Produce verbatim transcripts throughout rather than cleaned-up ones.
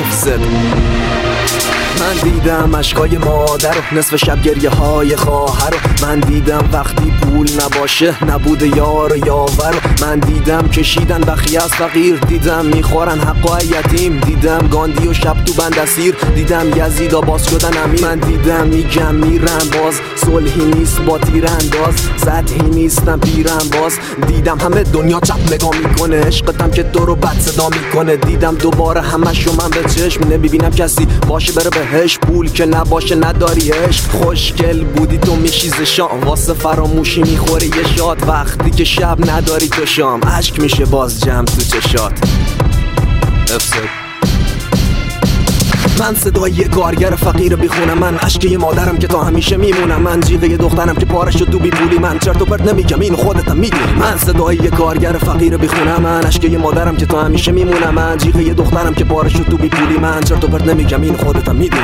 اف زد. من دیدم عشقای مادر و نصف شب گریه های خواهر و من دیدم وقتی پول نباشه نبوده یار و یاور و من دیدم کشیدن بخیه از فقیر، دیدم میخورن حق و یتیم، دیدم گاندی و شب تو بند اسیر، دیدم یزیدا باز شدن امیر. من دیدم میگم میرم باز، صلحی نیست با تیرانداز، سطحی نیستم پیرم باز، دیدم همه دنیا چپ نگاه میکنه، عشقتم که تو رو بد صدا میکنه، دیدم دوباره همشو من به چشم نمیبینم کسی باشه بره بهش، پول که نباشه نداری عشق، خوشگل بودی تو میشیز شام، واسه فراموشی میخوری یه شاد، وقتی که شب نداری تو شام عشق میشه باز جمع تو چشات. من صدای یه کارگر فقیر بیخونه، من عشق یه مادرم که تا همیشه میمونم، من جیغه یه دخترم که پاره شد تو بی پولی، من چرت و پرت نمیگم این خودتم میدونی. من صدای یه کارگر فقیر بیخونه، من عشق یه مادرم که تا همیشه میمونم، من جیغه یه دخترم که پاره شد تو بی پولی، من چرت و پرت نمیگم این خودتم میدونی.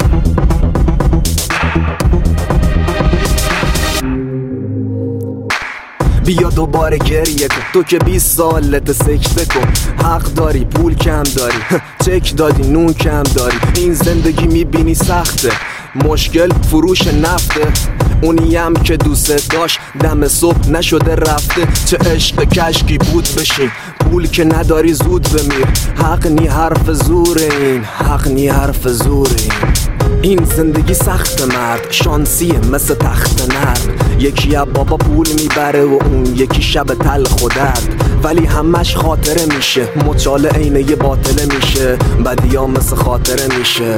بیا دوباره گریه کن، تو که بیست سالت سکته کن، حق داری پول کم داری، چک دادی نون کم داری، این زندگی میبینی سخته، مشکل فروش نفته، اونیم که دوست داشت دم صبح نشده رفته، چه عشق کشکی بود بشین، پول که نداری زود بمیر، حق نی حرف زور این، حق نی حرف زور این. این زندگی سخت مرد، شانسیه مثل تخت نرد، یکی از بابا پول میبره و اون یکی شب تلخ و درد، ولی همش خاطره میشه، مچاله عینه یه باطله میشه، بدیا مثل خاطره میشه.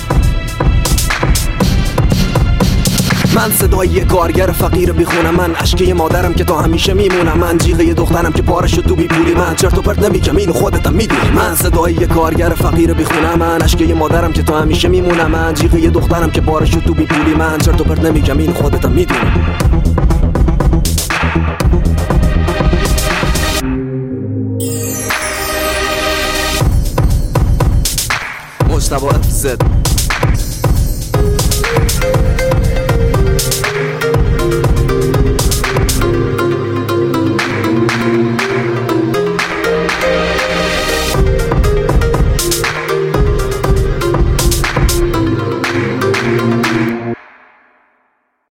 من صدای یه کارگر فقیر بیخونه، من عشق یه مادرم که تا همیشه میمونم، من جیغه یه دخترم که پاره شد تو بی پولی، من چرت و پرت نمیگم اینو خودتم میدونی. من صدای یه کارگر فقیر بیخونه، من عشق یه مادرم که تا همیشه میمونم، من جیغه یه دخترم که پاره شد تو بی پولی، من چرت و پرت نمیگم اینو خودتم میدونی. مجتبی اف زد.